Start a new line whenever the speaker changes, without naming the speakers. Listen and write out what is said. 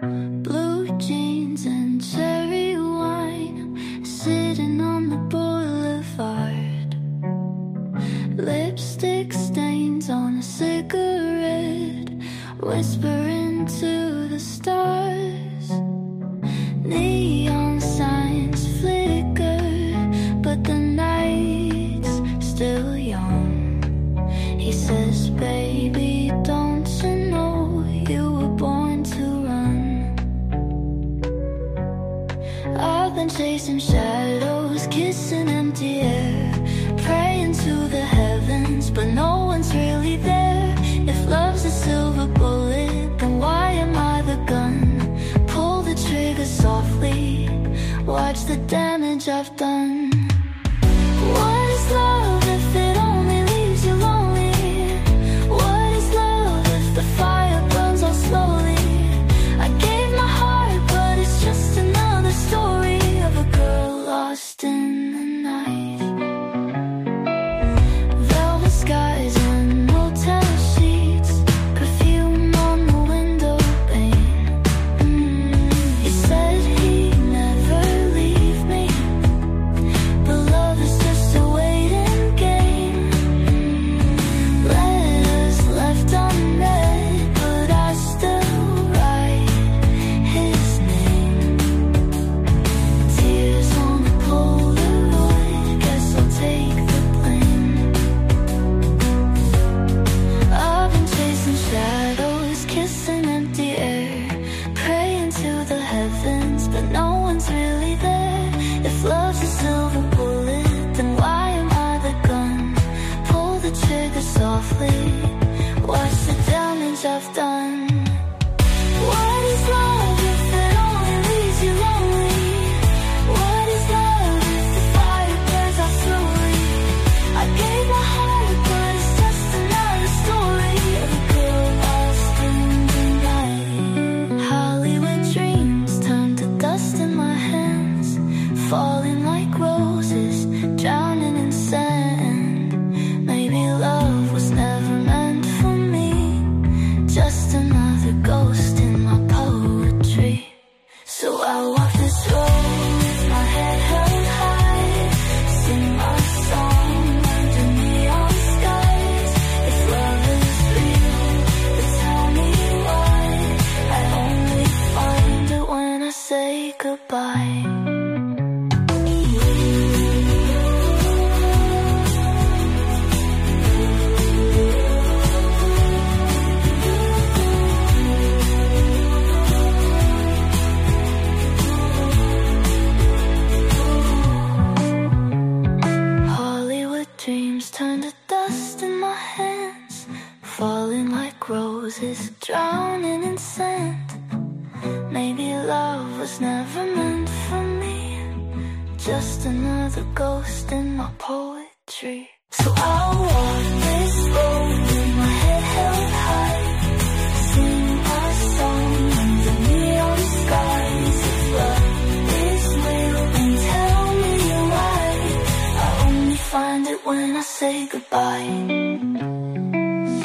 Blue jeans and cherry wine, sitting on the boulevard. Lipstick stains on a cigarette, whispering to the stars. Neon signs flicker, but the night's still young. He says, baby, don't you know you were born to run? I've been chasing shadows, kissing empty air, praying to the heavens, but no one's really there. If love's a silver bullet, then why am I the gun? Pull the trigger softly, watch the damage I've done. What is love if it only leaves you lonely? What is love if the fire burns out slowly? I gave my heart, but it's just another story of a girl lost in the night. Velvet skies and motel sheets, perfume on the window pane. He said he'd never leave me, but love is just a waiting game. Letters left unread, but I still write his name. Tears on the Polaroid, guess I'll take the blame. I've been chasing shadows, kissing empty air, praying to the heavens, but no one's really there. If love's a silver bullet, then why am I the gun? Pull the trigger softly, watch the damage I've done. What is love if it only leaves you lonely? What is love if the fire burns out slowly? I gave my heart, but it's just another story of a girl lost in the night. Hollywood dreams turn to dust in my hands, falling like roses, drowning in sand. Maybe love was never meant for me, just another ghost in my poetry. So I walk this road with my head held high, sing my song under neon skies. If love is real, then tell me why I only find it when I say goodbye. Hollywood dreams turn to dust in my hands, falling like roses, drowning in sand. Maybe love was never meant for me, just another ghost in my poetry. So I'll walk this road with my head held high, sing my song under neon skies. If love is real, then tell me why I only find it when I say goodbye.